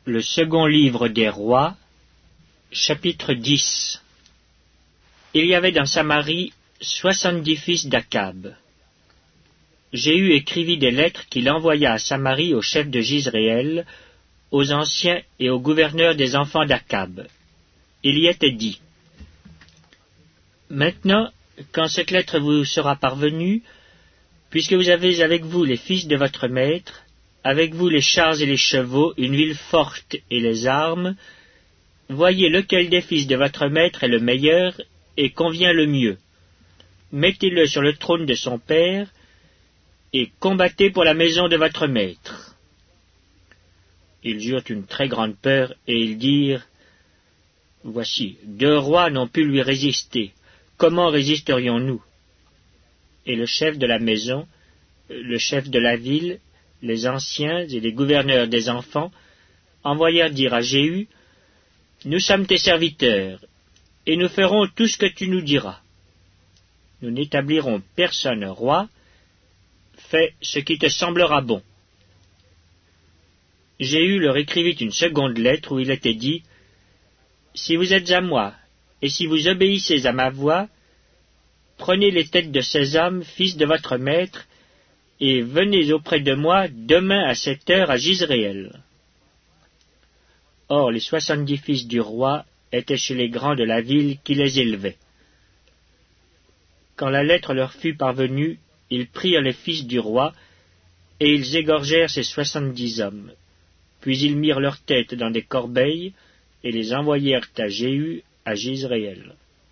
Le second livre des rois, chapitre 10. Il y avait dans Samarie 70 fils d'Akab. Jéhu écrivit des lettres qu'il envoya à Samarie aux chefs de Jizréel, aux anciens et aux gouverneurs des enfants d'Akab. Il y était dit: Maintenant, quand cette lettre vous sera parvenue, puisque vous avez avec vous les fils de votre maître, avec vous les chars et les chevaux, une ville forte et les armes, voyez lequel des fils de votre maître est le meilleur et convient le mieux. Mettez-le sur le trône de son père, et combattez pour la maison de votre maître. Ils eurent une très grande peur, et ils dirent: Voici, 2 rois n'ont pu lui résister. Comment résisterions-nous? Et le chef de la maison, le chef de la ville, les anciens et les gouverneurs des enfants envoyèrent dire à Jéhu: Nous sommes tes serviteurs, et nous ferons tout ce que tu nous diras. Nous n'établirons personne roi. Fais ce qui te semblera bon. Jéhu leur écrivit une seconde lettre où il était dit: Si vous êtes à moi, et si vous obéissez à ma voix, prenez les têtes de ces hommes, fils de votre maître, et venez auprès de moi demain à 7 heures à Jizréel. Or les 70 fils du roi étaient chez les grands de la ville qui les élevaient. Quand la lettre leur fut parvenue, ils prirent les fils du roi, et ils égorgèrent ces 70 hommes. Puis ils mirent leurs têtes dans des corbeilles, et les envoyèrent à Jéhu à Jizréel.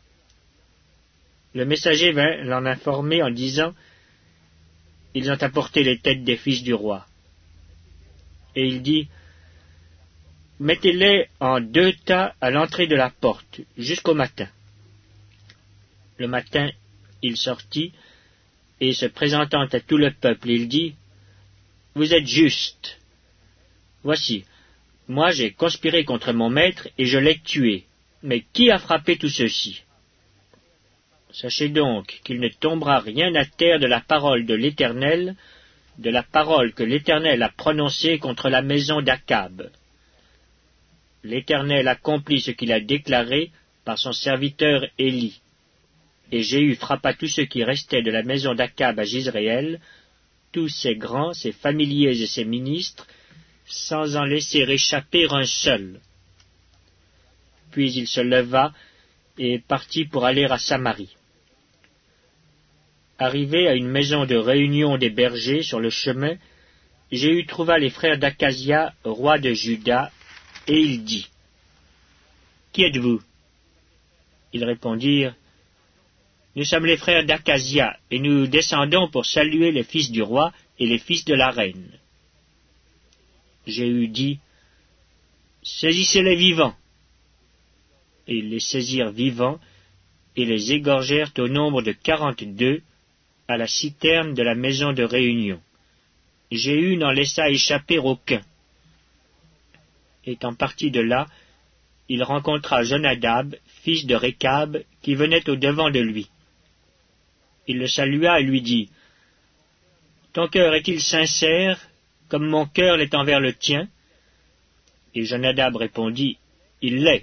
Le messager vint l'en informer en disant: Ils ont apporté les têtes des fils du roi. Et il dit: Mettez-les en 2 tas à l'entrée de la porte, jusqu'au matin. Le matin, il sortit, et se présentant à tout le peuple, il dit: Vous êtes justes. Voici, moi j'ai conspiré contre mon maître, et je l'ai tué. Mais qui a frappé tout ceci? Sachez donc qu'il ne tombera rien à terre de la parole de l'Éternel, de la parole que l'Éternel a prononcée contre la maison d'Akab. L'Éternel accomplit ce qu'il a déclaré par son serviteur Élie. Et Jéhu frappa tous ceux qui restaient de la maison d'Akab à Jizréel, tous ses grands, ses familiers et ses ministres, sans en laisser échapper un seul. Puis il se leva et partit pour aller à Samarie. Arrivé à une maison de réunion des bergers sur le chemin, Jéhu trouva les frères d'Akazia, roi de Juda, et il dit: Qui êtes-vous? Ils répondirent: Nous sommes les frères d'Akazia, et nous descendons pour saluer les fils du roi et les fils de la reine. Jéhu dit: Saisissez-les vivants. Et ils les saisirent vivants, et les égorgèrent au nombre de 42, à la citerne de la maison de réunion. Jéhu n'en laissa échapper aucun. Étant parti de là, il rencontra Jonadab, fils de Récab, qui venait au devant de lui. Il le salua et lui dit: Ton cœur est-il sincère, comme mon cœur l'est envers le tien? Et Jonadab répondit: Il l'est.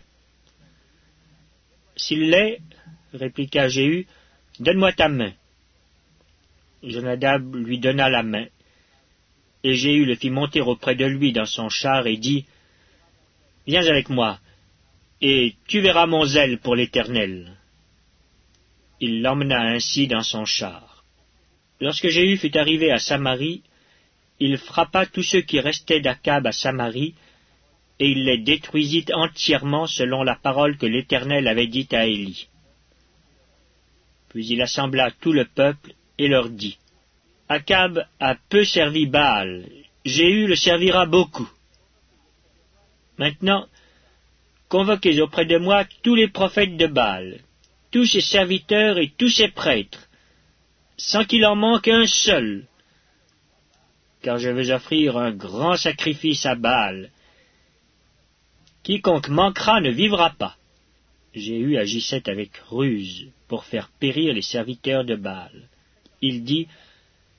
S'il l'est, répliqua Jéhu, donne-moi ta main. Jonadab lui donna la main, et Jéhu le fit monter auprès de lui dans son char et dit: Viens avec moi, et tu verras mon zèle pour l'Éternel. Il l'emmena ainsi dans son char. Lorsque Jéhu fut arrivé à Samarie, il frappa tous ceux qui restaient d'Akab à Samarie, et il les détruisit entièrement selon la parole que l'Éternel avait dite à Élie. Puis il assembla tout le peuple et leur dit: Akab a peu servi Baal, Jéhu le servira beaucoup. Maintenant, convoquez auprès de moi tous les prophètes de Baal, tous ses serviteurs et tous ses prêtres, sans qu'il en manque un seul, car je veux offrir un grand sacrifice à Baal. Quiconque manquera ne vivra pas. Jéhu agissait avec ruse pour faire périr les serviteurs de Baal. Il dit: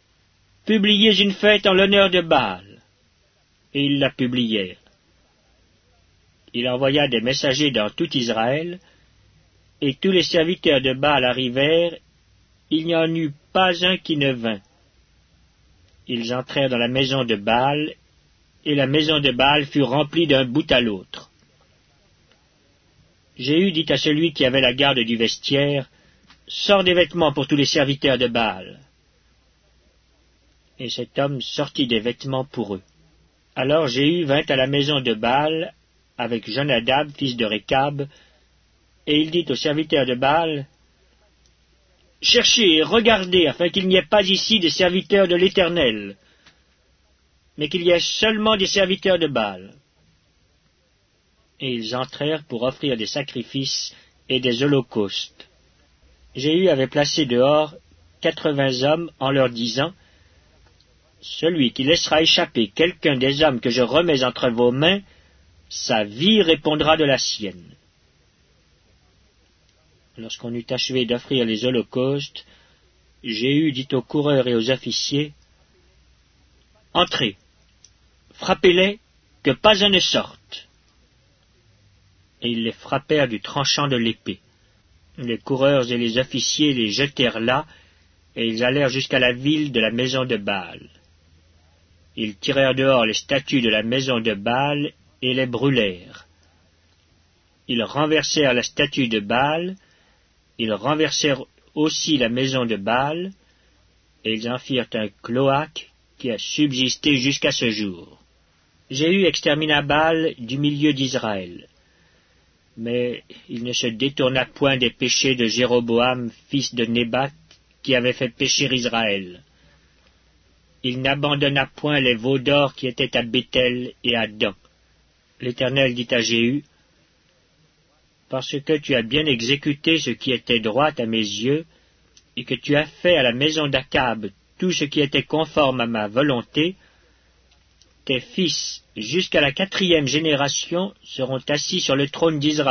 Publiez une fête en l'honneur de Baal. Et ils la publièrent. il envoya des messagers dans tout Israël, et tous les serviteurs de Baal arrivèrent, il n'y en eut pas un qui ne vint. Ils entrèrent dans la maison de Baal, et la maison de Baal fut remplie d'un bout à l'autre. Jéhu dit à celui qui avait la garde du vestiaire, « Sors des vêtements pour tous les serviteurs de Baal. » Et cet homme sortit des vêtements pour eux. Alors Jéhu vint à la maison de Baal avec Jonadab, fils de Récab, et il dit aux serviteurs de Baal, « Cherchez et regardez, afin qu'il n'y ait pas ici des serviteurs de l'Éternel, mais qu'il y ait seulement des serviteurs de Baal. » Et ils entrèrent pour offrir des sacrifices et des holocaustes. Jéhu avait placé dehors 80 hommes en leur disant, « Celui qui laissera échapper quelqu'un des hommes que je remets entre vos mains, sa vie répondra de la sienne. » Lorsqu'on eut achevé d'offrir les holocaustes, Jéhu dit aux coureurs et aux officiers, « Entrez, frappez-les, que pas un ne sorte. » Et ils les frappèrent du tranchant de l'épée. Les coureurs et les officiers les jetèrent là, et ils allèrent jusqu'à la ville de la maison de Baal. Ils tirèrent dehors les statues de la maison de Baal et les brûlèrent. Ils renversèrent la statue de Baal, ils renversèrent aussi la maison de Baal, et ils en firent un cloaque qui a subsisté jusqu'à ce jour. Jéhu extermina Baal du milieu d'Israël. Mais il ne se détourna point des péchés de Jéroboam, fils de Nébat, qui avait fait pécher Israël. Il n'abandonna point les veaux d'or qui étaient à Béthel et à Dan. L'Éternel dit à Jéhu, « Parce que tu as bien exécuté ce qui était droit à mes yeux, et que tu as fait à la maison d'Akab tout ce qui était conforme à ma volonté, tes fils, jusqu'à la 4e génération, seront assis sur le trône d'Israël. »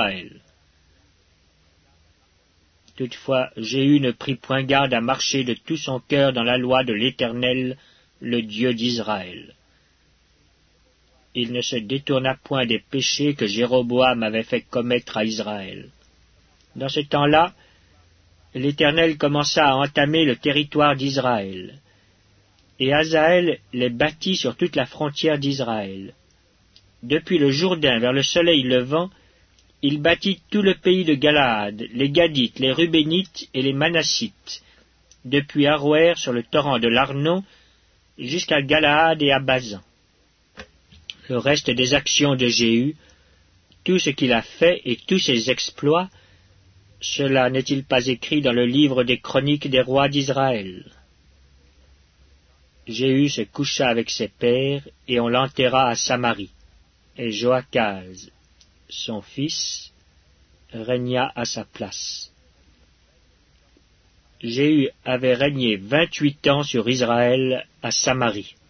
Toutefois, Jéhu ne prit point garde à marcher de tout son cœur dans la loi de l'Éternel, le Dieu d'Israël. Il ne se détourna point des péchés que Jéroboam avait fait commettre à Israël. Dans ce temps-là, l'Éternel commença à entamer le territoire d'Israël. Et Hazaël les bâtit sur toute la frontière d'Israël. Depuis le Jourdain vers le soleil levant, il bâtit tout le pays de Galaad, les Gadites, les Rubénites et les Manassites, depuis Aroër sur le torrent de l'Arnon, jusqu'à Galaad et à Bazan. Le reste des actions de Jéhu, tout ce qu'il a fait et tous ses exploits, cela n'est-il pas écrit dans le livre des chroniques des rois d'Israël? Jéhu se coucha avec ses pères, et on l'enterra à Samarie. Et Joachaz, son fils, régna à sa place. Jéhu avait régné 28 ans sur Israël à Samarie.